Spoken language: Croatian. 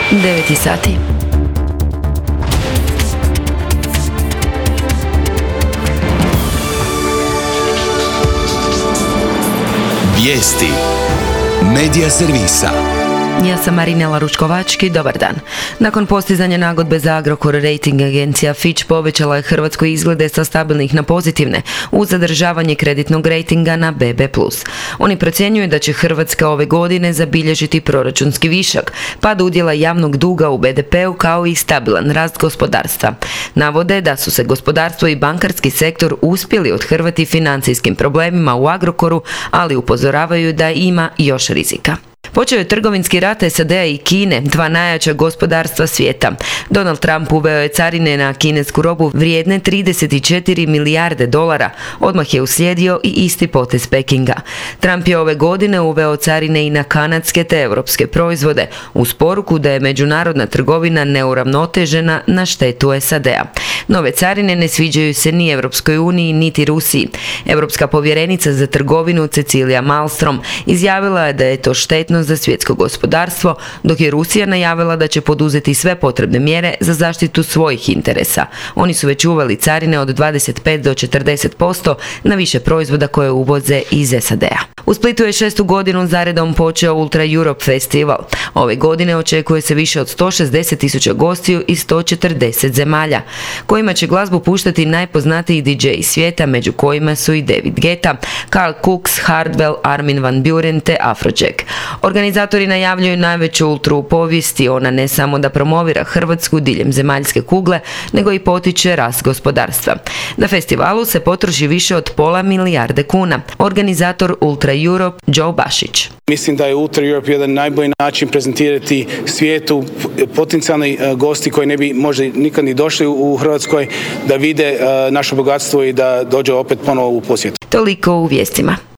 9 sati. Vijesti Medija servisa. Ja sam Marinela Ručkovački, dobar dan. Nakon postizanja nagodbe za Agrokor, rating agencija Fitch povećala je Hrvatskoj izglede sa stabilnih na pozitivne, uz zadržavanje kreditnog rejtinga na BB+. Oni procjenjuju da će Hrvatska ove godine zabilježiti proračunski višak, pad udjela javnog duga u BDP-u kao i stabilan rast gospodarstva. Navode da su se gospodarstvo i bankarski sektor uspjeli othrvati financijskim problemima u Agrokoru, ali upozoravaju da ima još rizika. Počeo je trgovinski rat SAD-a i Kine, dva najjača gospodarstva svijeta. Donald Trump uveo je carine na kinesku robu vrijedne 34 milijarde dolara. Odmah je uslijedio i isti potez Pekinga. Trump je ove godine uveo carine i na kanadske te europske proizvode, uz poruku da je međunarodna trgovina neuravnotežena na štetu SAD-a. Nove carine ne sviđaju se ni Europskoj uniji niti Rusiji. Europska povjerenica za trgovinu Cecilia Malmstrom izjavila je da je to štetno za svjetsko gospodarstvo, dok je Rusija najavila da će poduzeti sve potrebne mjere za zaštitu svojih interesa. Oni su već uveli carine od 25 do 40% na više proizvoda koje uvoze iz SAD-a. U Splitu je 6. godinu zaredom počeo Ultra Europe Festival. Ove godine očekuje se više od 160.000 gostiju iz 140 zemalja, kojima će glazbu puštati najpoznatiji DJ svijeta, među kojima su i David Guetta, Carl Cox, Hardwell, Armin van Buuren te Afrojack. Organizatori najavljuju najveću ultru u povijesti. Ona ne samo da promovira Hrvatsku diljem zemaljske kugle, nego i potiče rast gospodarstva. Na festivalu se potroši više od £500 milijarde kuna. Organizator Ultra Europe Joe Bašić. Mislim da je Ultra Europe jedan najbolji način prezentirati svijetu potencijalni gosti koji ne bi možda nikad ni došli u Hrvatskoj, da vide naše bogatstvo i da dođe opet ponovo u posjet. Toliko u vijestima.